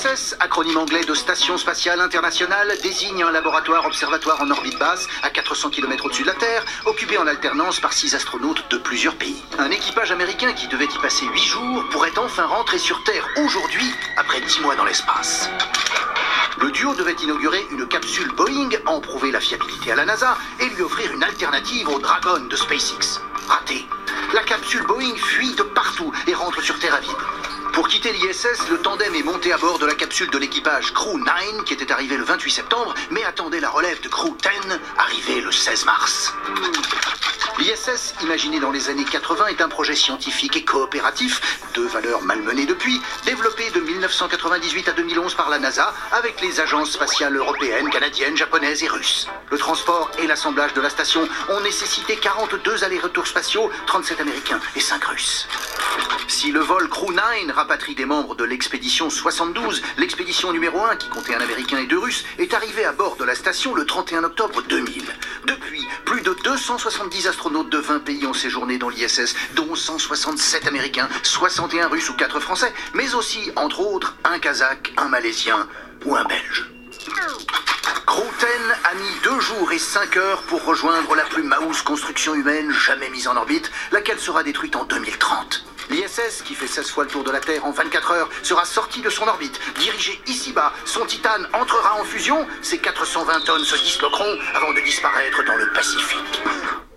L'ISS, acronyme anglais de Station Spatiale Internationale, désigne un laboratoire-observatoire en orbite basse, à 400 km au-dessus de la Terre, occupé en alternance par 6 astronautes de plusieurs pays. Un équipage américain qui devait y passer 8 jours pourrait enfin rentrer sur Terre aujourd'hui, après 10 mois dans l'espace. Le duo devait inaugurer une capsule Boeing, en prouver la fiabilité à la NASA et lui offrir une alternative au Dragon de SpaceX. Raté. La capsule Boeing fuit de partout et rentre sur Terre à vide. Pour quitter l'ISS, le tandem est monté à bord de la capsule de l'équipage Crew 9 qui était arrivé le 28 septembre, mais attendait la relève de Crew 10, arrivée le 16 mars. L'ISS, imaginé dans les années 80, est un projet scientifique et coopératif, deux valeurs malmenées depuis, développé de 1998 à 2011 par la NASA, avec les agences spatiales européennes, canadiennes, japonaises et russes. Le transport et l'assemblage de la station ont nécessité 42 allers-retours spatiaux, 37 américains et 5 russes. Si le vol Crew 9 rapatrie des membres de l'expédition 72, l'expédition numéro 1, qui comptait un américain et 2 russes, est arrivée à bord de la station le 31 octobre 2000. Depuis, plus de 270 astronautes de 20 pays ont séjourné dans l'ISS, dont 167 américains, 61 russes ou 4 français, mais aussi, entre autres, un kazakh, un malaisien ou un belge. Crew 10 a mis 2 jours et 5 heures pour rejoindre la plus mouse construction humaine jamais mise en orbite, laquelle sera détruite en 2030. L'ISS, qui fait 16 fois le tour de la Terre en 24 heures, sera sorti de son orbite, dirigé ici-bas. Son titane entrera en fusion, ses 420 tonnes se disloqueront avant de disparaître dans le Pacifique.